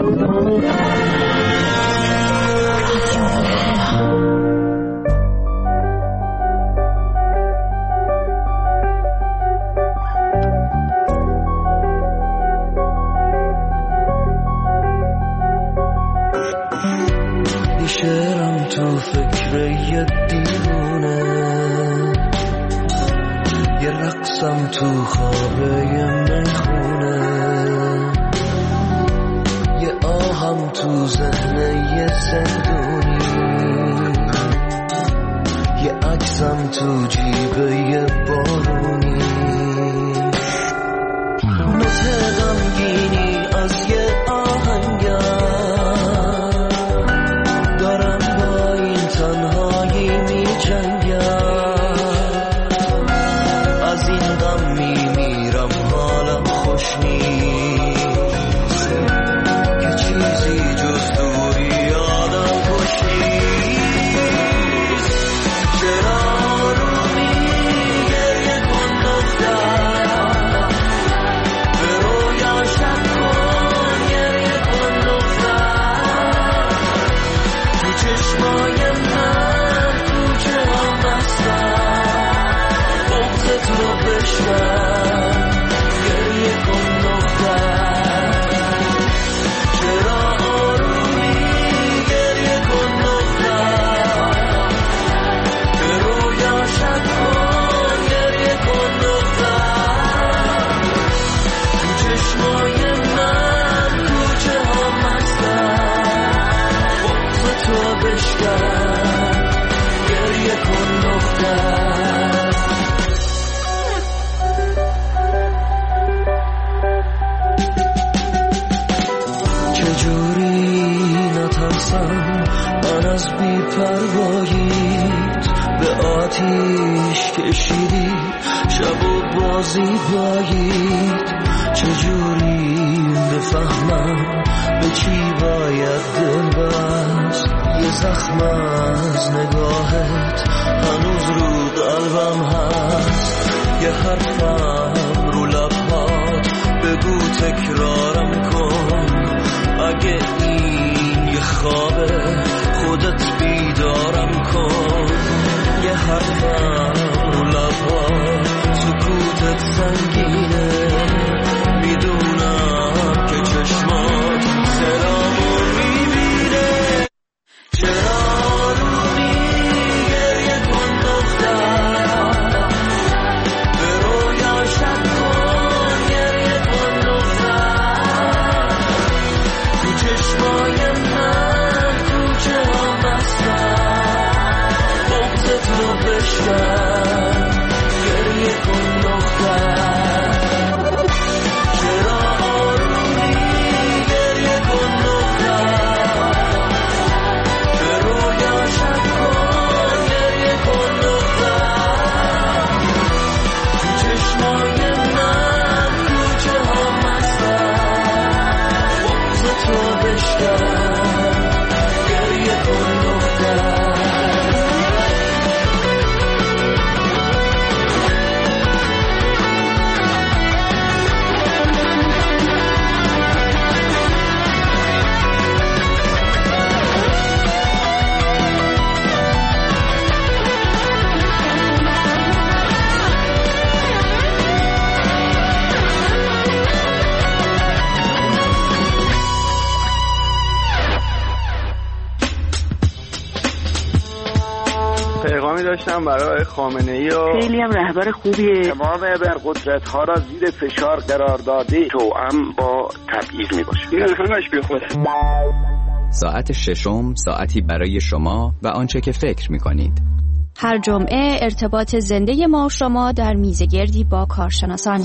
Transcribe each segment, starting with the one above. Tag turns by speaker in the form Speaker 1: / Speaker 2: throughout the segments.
Speaker 1: شعرم تو فکر یه دیوونه، یه رقصم تو خوابه یه میخونه، یه آهم تو ذهن یه زندونی، یه عکسم تو جیب یه بارونی، نوت غمگینی از یه آهنگر، از این غم میمیرم حالم خوش نیست که چیزی جز دوری آدم خوش نیست. چرا آرومی گریه کن دختر، به رویا شب کن گریه کن دختر، تو چشمای من کوچه ها بستن، بغض تو بشکن گریه کن دختر. چرا آرومی گریه کن دختر، به رویا شب کن گریه کن دختر، تو چشمای من کوچه ها مستن، بغض تو بشکن گریه کن دختر. من از بی‌پرواییت به آتیش کشیدی، شب و بازی بایید، چجوری بفهمم به چی باید دل بست، یه زخم از نگاهت هنوز رو قلبم هست، یه حرفم رو لبهات بگو تکرارم کن، اگه این یه خوابه خودت بیدارم کن، یه حرفم رو لبهات سکوتت سنگینه، میدونم که چشمات سلامو میبینه. چرا آرومی گریه کن دختر، به رویا شب کن گریه کن دختر، تو چشمای من کوچه ها بستن، بغض تو بشکن گریه کن دختر. چرا آرومی گریه کن دختر، به رویا شب کن گریه کن دختر، تو چشمای من کوچه ها مستن، بغض تو بشکن گریه کن دختر.
Speaker 2: پیغامی داشتم برای خامنه‌ای و
Speaker 3: خیلی هم رهبر خوبیه،
Speaker 4: تمام ابرقدرت‌ها را زیر فشار قرار داده، توأم با تبعیض میباشه. این همش بیخوده.
Speaker 5: ساعت ششم، ساعتی برای شما و آنچه که فکر می‌کنید.
Speaker 6: هر جمعه ارتباط زنده ما و شما در میزگردی با کارشناسان.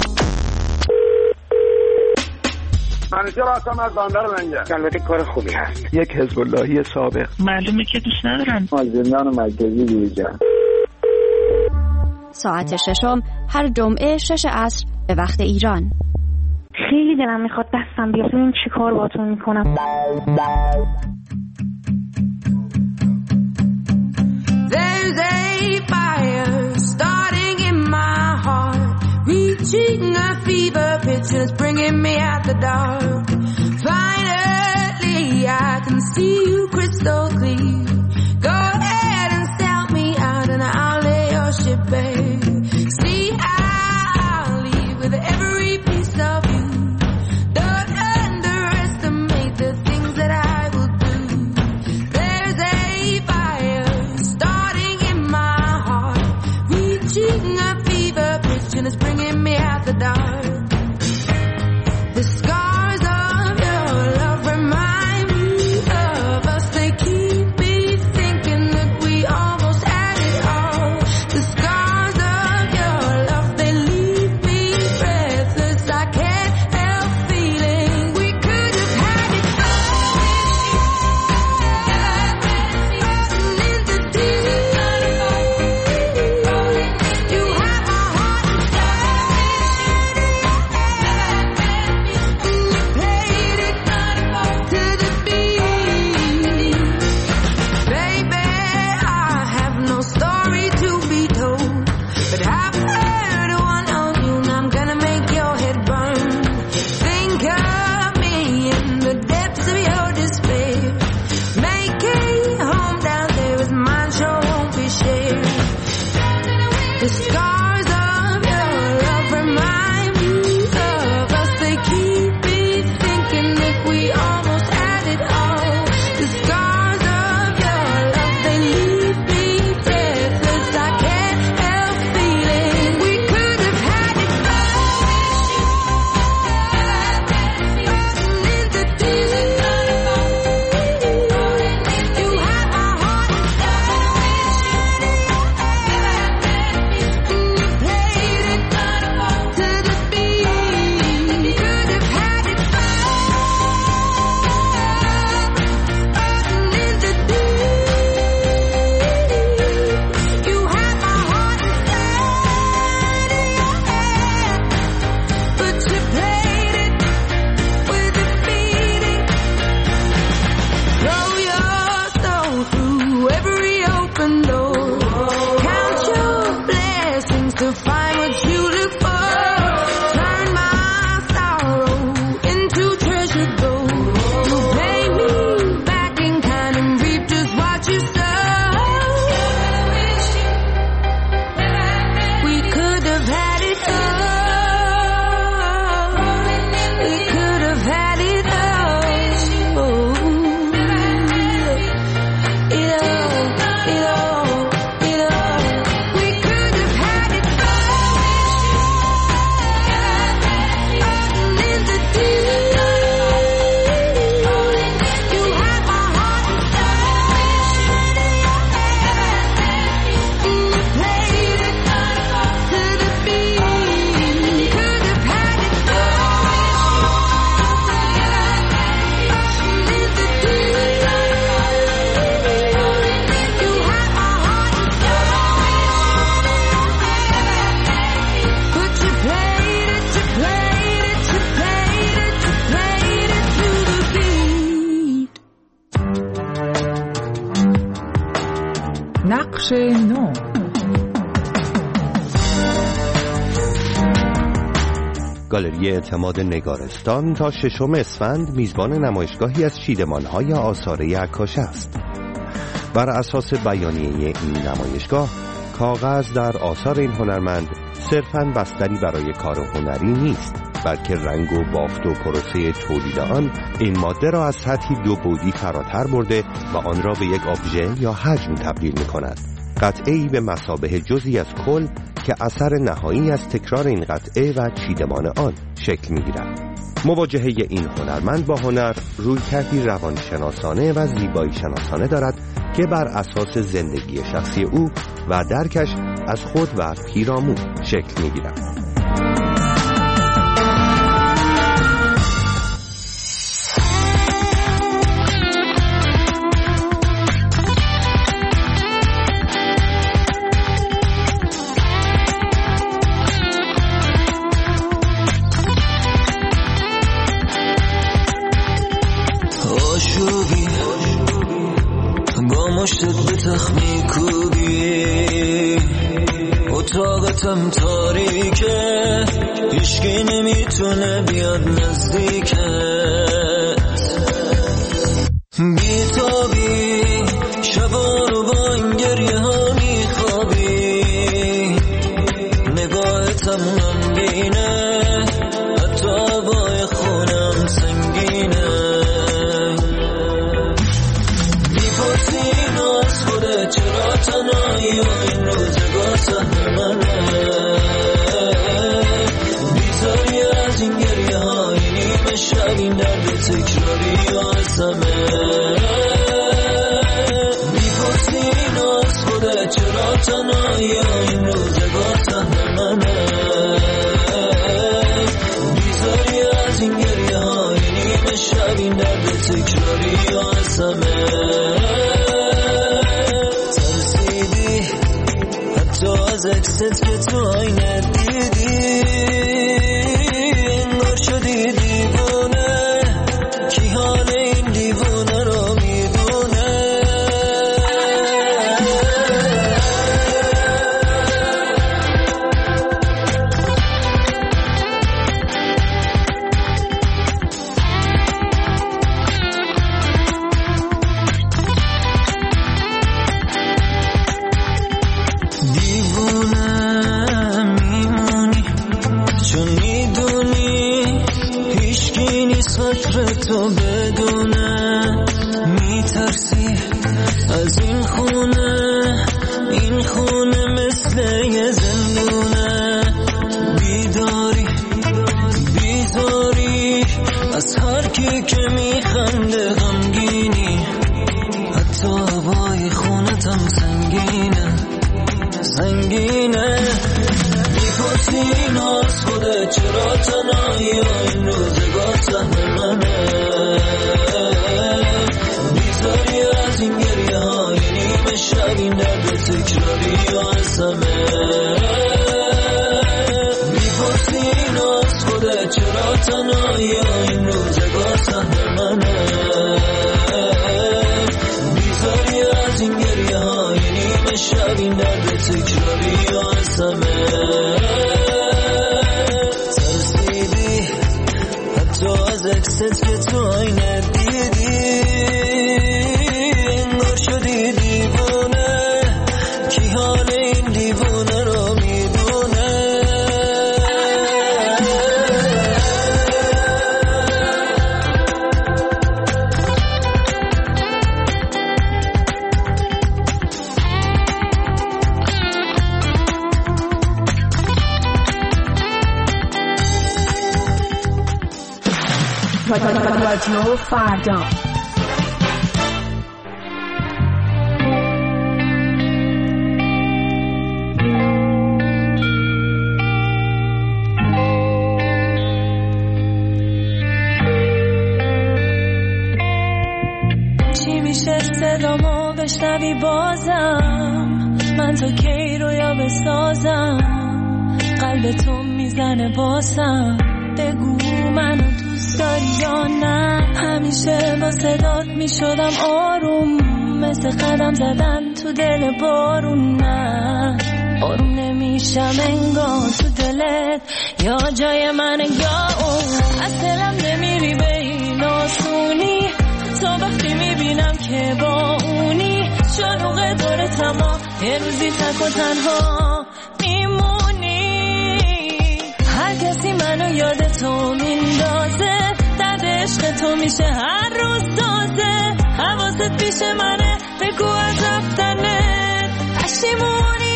Speaker 4: منیجر هستم از بندر منجر. البته کار خوبی هست.
Speaker 2: یک حزب اللهی سابق.
Speaker 3: معلومه که دوست ندارن.
Speaker 4: از زندان مرکزی بیرون.
Speaker 6: ساعت ششم هر جمعه 6 عصر به وقت ایران.
Speaker 3: خیلی دلم میخواد دستم بیاد ببینم چی کار باهاتون میکنم.
Speaker 7: There's a fire starting in my heart, reaching a fever pitch, it's bringing me out the dark. Fire
Speaker 8: نقش نو.
Speaker 9: گالری اعتماد نگارستان تا 6 اسفند میزبان نمایشگاهی از چیدمان‌های آثار عکاسی است. بر اساس بیانیه این نمایشگاه، کاغذ در آثار این هنرمند صرفاً بستری برای کار هنری نیست، بلکه رنگ و بافت و پروسه تولید آن این ماده را از سطحی 2 بعدی فراتر برده و آن را به یک ابژه یا حجم تبدیل می‌کند. قطعه‌ای به مثابه جزئی از کل که اثر نهایی از تکرار این قطعه و چیدمان آن شکل می‌گیرد. مواجهه این هنرمند با هنر رویکردی روانشناسانه و زیبایی شناسانه دارد که بر اساس زندگی شخصی او و درکش از خود و پیرامون شکل می‌گیرد.
Speaker 1: مشتت به تخمی کوبی اتاقتم تاریکه، هیچکی نمیتونه بیاد نزدیکت، بیتابی شبا رو با این گریه ها میخوابی، نگاهتم غمگینه حتی هوای خونم سنگینه، چرا تنهایی و این روزگار سهم منه، بیزاری از این گریه های نیمه شب، این درد تکراری و عزمه، میپرسی اینو از خودت چرا تنهایی و این روزگار سهم منه، بیزاری از این گریه های نیمه شب، این درد تکراری و عزمه، از اکست که تو آینه دیدی انگار شدی دیوونه، کی حال این دیوونه رو میدونه، تو بدونه، میترسی از این خونه مثل یه زندونه، بیداری از هر کی که میخنده غمگینی، حتی هوای خونتم سنگینه، میپرسی اینو از خودت چرا تنهایی و این روزگار سهم منه، بیزاری از این گریه های نیمه شب، این درد تکراری و عزمه، میپرسی اینو از خودت چرا تنهایی و این روزگار سهم منه، بیزاری از این گریه های نیمه شب، این درد تکراری و عزمه، ترسیدی حتی از اکست که تو آینه دیدی انگار شدی دیوونه، کی حال این دیوونه رو میدونه،
Speaker 8: رادیو فردا.
Speaker 10: چی میشه صدامو بشنوی بازم، من تا کی رویا بسازم، قلب تو میزنه باسم، بگو منو دوست داری یا نه، همیشه با صدات میشدم آروم، مثل قدم زدن تو دل بارون. نه آروم نمیشم انگار تو دلت یا جای من یا اون. از دلم نمیری به این آسونی تا وقتی میبینم که با اونی. شلوغ دور تما یه روزی تک و تنها میمونی. هر کسی منو یاد تو میندازه، درد عشق تو میشه هر روز تازه. حواست پیش منه بگو از رفتنت پشیمونی.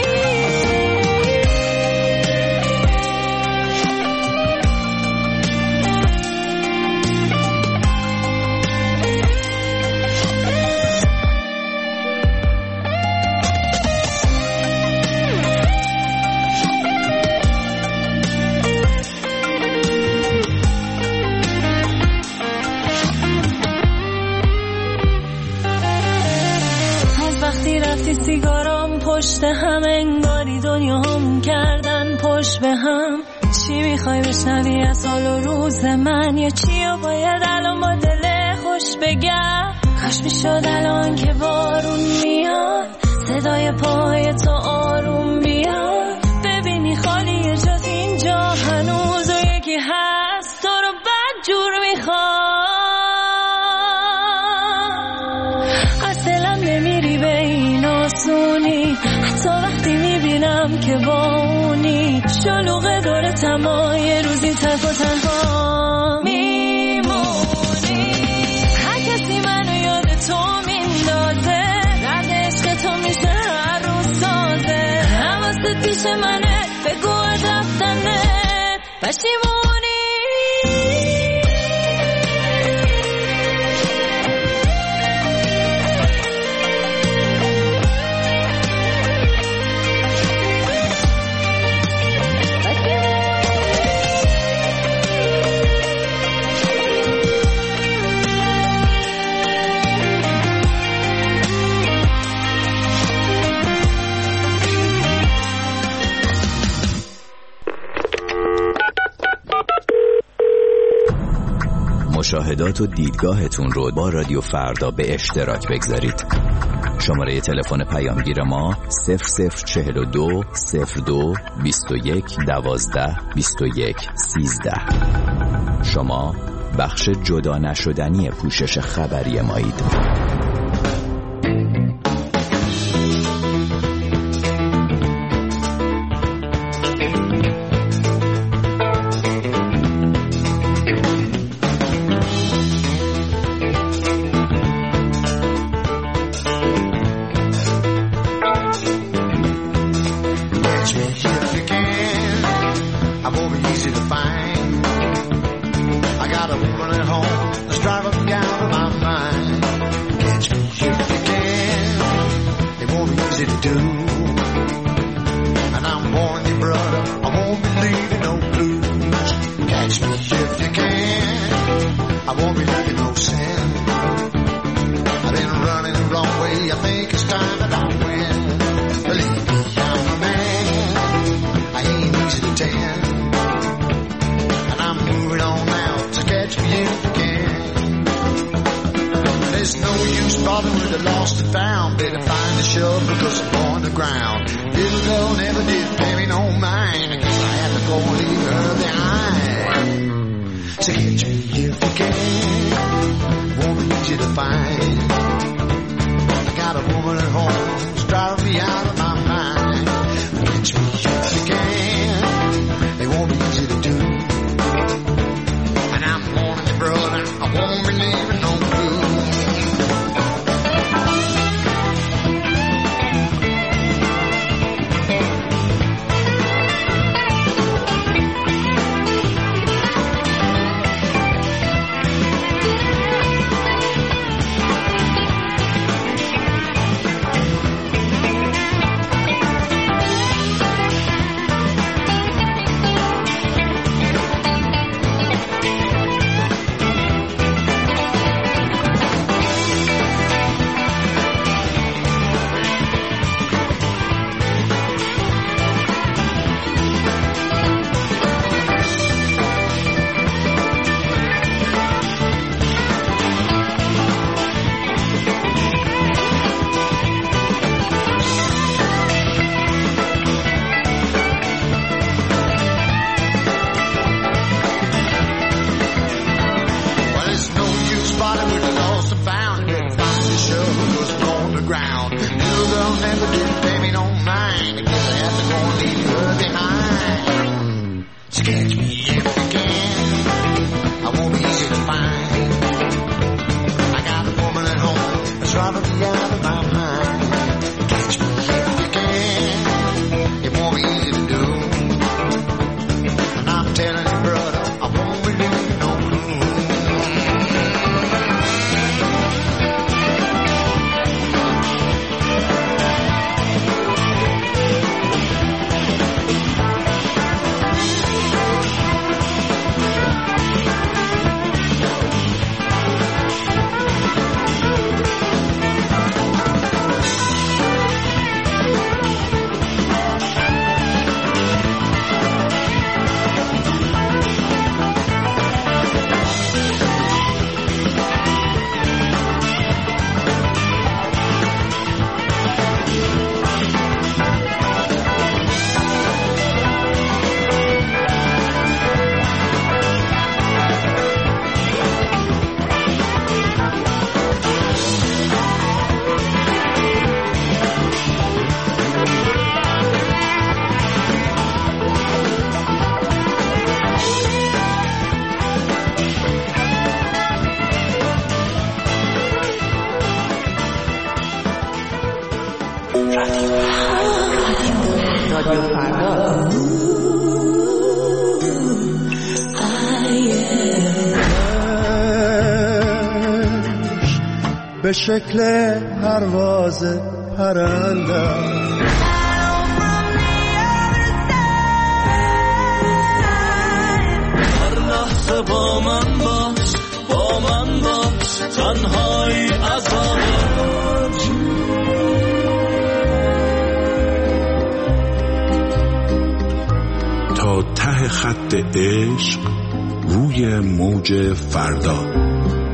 Speaker 10: رفتی سیگارام پشت هم، انگاری دنیا هم کردن پشت به هم. چی میخوای بشنوی از حال و روز من، یا چی و باید الان با دل خوش بگم؟ کاش میشد الان که بارون میاد صدای پای تو آروم بیاد. ببینی خالی جات اینجا هنوز و یکی هست تو رو بد جور میخواد. از دلم نمیری به این آسونی حتی وقتی میبینم که با اونی. شلوغ دور تما یه روزی تک و تنها میمونی. هر کسی منو یاد تو میندازه، درد عشق تو میشه هر روز تازه. حواست پیش منه بگو از رفتنت پشیمونی.
Speaker 11: مشاهدات و دیدگاهتون رو با رادیو فردا به اشتراک بگذارید. شماره تلفن پیامگیر ما 0042 02 21 12 21 13. شما بخش جدا نشدنی پوشش خبری مایید.
Speaker 8: رادیو فردا.
Speaker 12: به شکل پرواز پرنده
Speaker 1: هر لحظه با من باش تنهایی عذابت
Speaker 13: تا ته خط عشق روی موج فردا.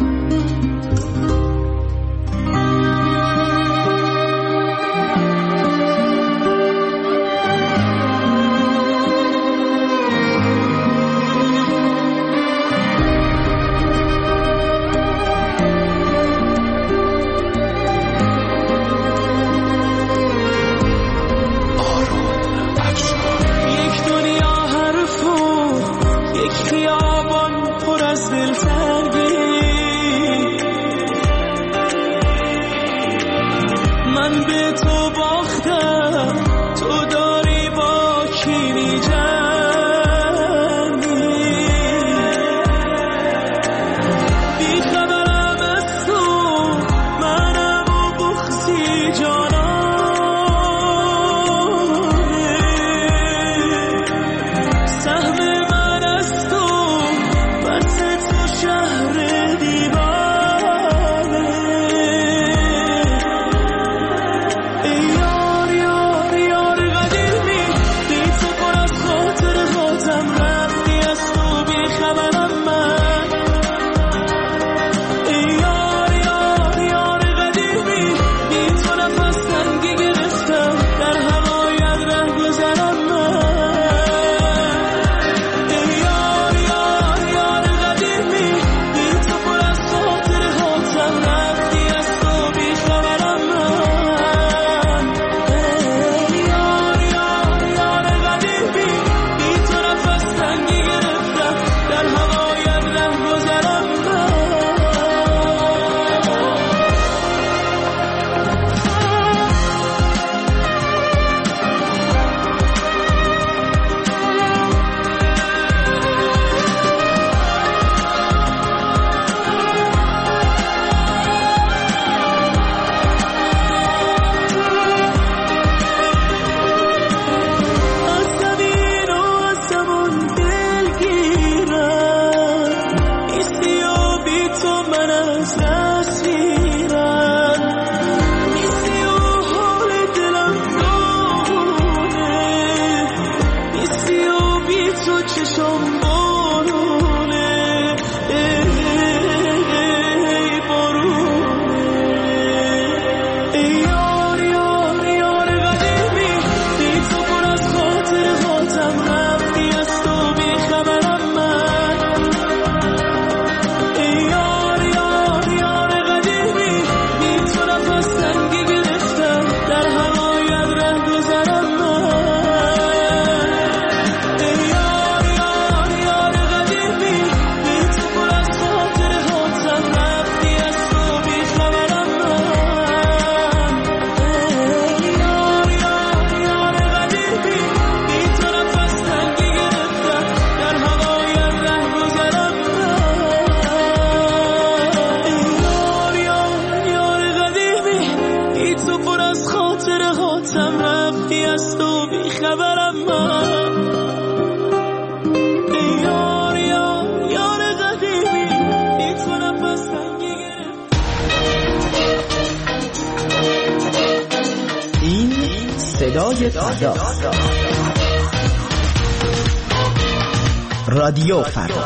Speaker 8: رادیو فردا.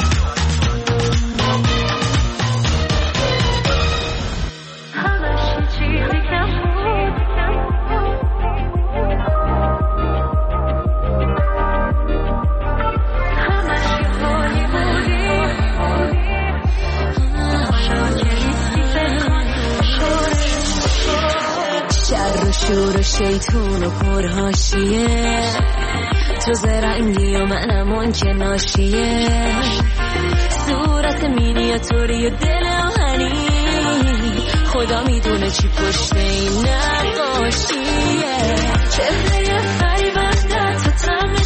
Speaker 10: شور و شیطون و پرهاشیه تو زرنگی و منم اون که ناشیه صورت مینیاتوری و دل آهنی خدا میدونه چی پشت این نقاشیه چهره فریبن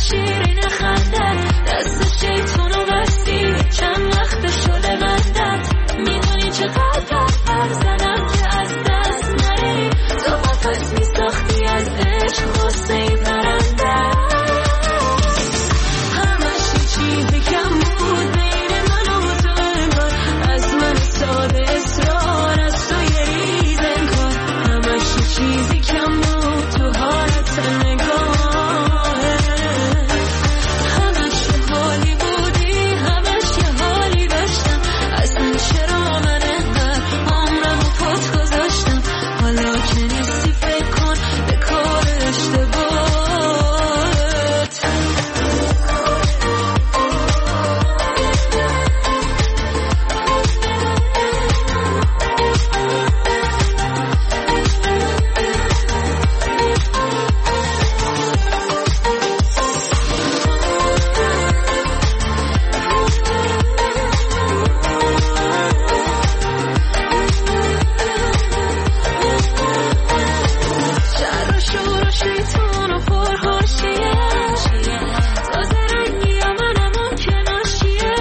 Speaker 10: شیرین خندت دست شیطونو بستی چند وقت شده بندت میدونی چقدر پر زدم که از دست نری تو قفس میساختی از عشق غصه ای پرنده همش یه چیزی کم بود بین من و تو انگار از من ساده اصرار از تو یه ریز انگار همش یه چیزی کم بود تو حالت نگاهه همش یه حالی بودی همش یه حالی داشتم اصلا چرا من انقدر عمرم و پات گذاشتم حالا که نیستی فکر کن به کار اشتباهت شر و شور و شیطون و پرهاشیه تازه رنگی منم اون که ناشیه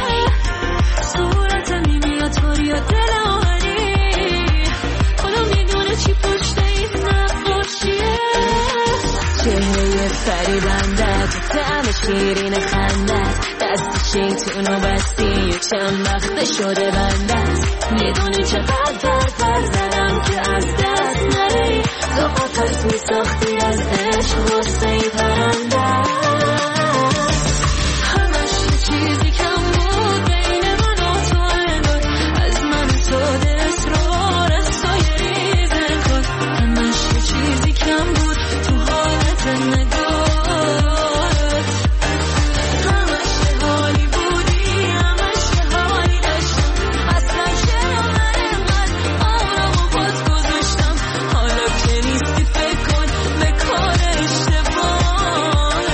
Speaker 10: صورت میمیاد طوری و دل آهنی خدا میدونه چی پشت این نقاشیه چهره فریبندت طعم شیرین خندت دست شیطونو بستی چند وقت شده بندت میدونی چقدر پر زدم که از دست نری تو قفس میساختی از عشق غصه ای پرنده همش یه چیزی کم بود بین من و تو انگار از من ساده اصرار از تو یه ریز انگار همش یه چیزی کم بود تو حالت نگاهت همش یه حالی بودی همش یه حالی داشتم اصلا چرا من انقدر عمرم و پات گذاشتم حالا که نیستی فکر کن به کار اشتباهت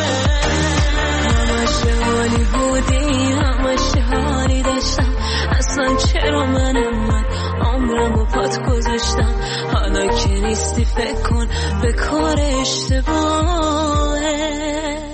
Speaker 10: همش یه حالی بودی همش یه حالی داشتم اصلا چرا من انقدر عمرم و پات گذاشتم حالا که نیستی فکر کن به کار اشتباهت